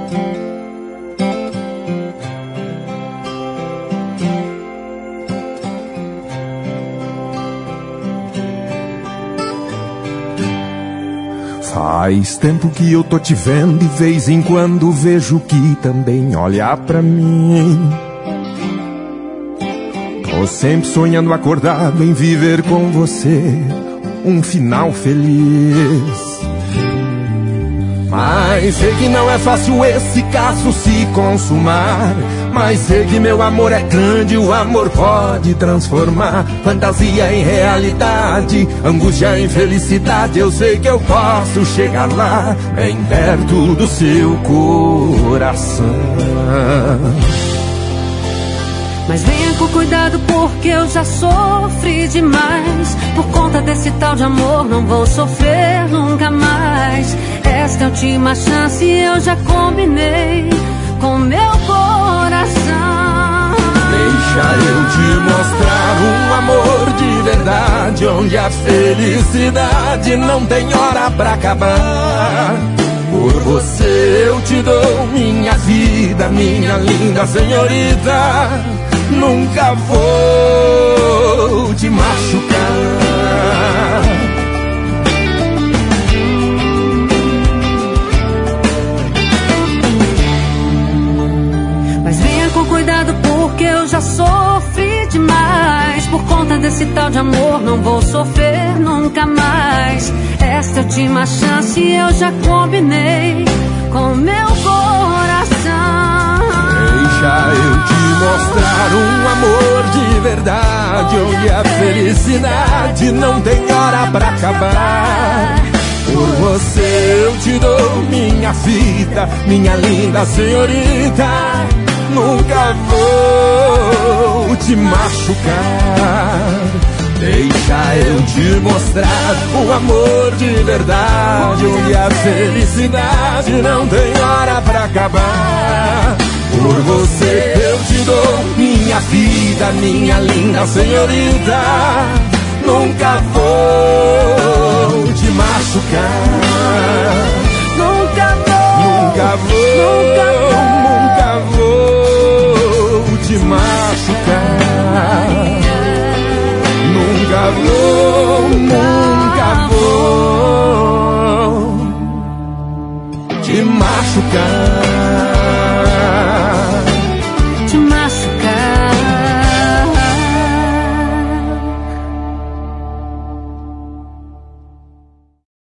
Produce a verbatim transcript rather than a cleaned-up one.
Faz tempo que eu tô te vendo e vez em quando vejo que também olha pra mim. Tô sempre sonhando acordado em viver com você um final feliz. Mas sei que não é fácil esse caso se consumar. Mas sei que meu amor é grande, o amor pode transformar fantasia em realidade, angústia em felicidade. Eu sei que eu posso chegar lá, bem perto do seu coração. Mas venha com cuidado porque eu já sofri demais. Por conta desse tal de amor não vou sofrer nunca mais. Esta é a última chance, eu já combinei com meu coração. Deixa eu te mostrar um amor de verdade, onde a felicidade não tem hora pra acabar. Por você eu te dou minha vida, minha linda senhorita. Nunca vou te machucar. Mas venha com cuidado porque eu já sofri demais. Por conta desse tal de amor não vou sofrer nunca mais. Esta é a última chance, eu já combinei com meu coração. Deixa eu te mostrar um amor de verdade, onde a felicidade não tem hora pra acabar. Por você eu te dou minha vida, minha linda senhorita. Nunca vou te machucar. Deixa eu te mostrar um amor de verdade, onde a felicidade não tem hora pra acabar. Por você eu te dou minha vida, minha linda senhorita. Nunca vou te machucar. Nunca vou, Nunca vou, nunca vou, nunca vou te machucar. Nunca vou, nunca vou te machucar.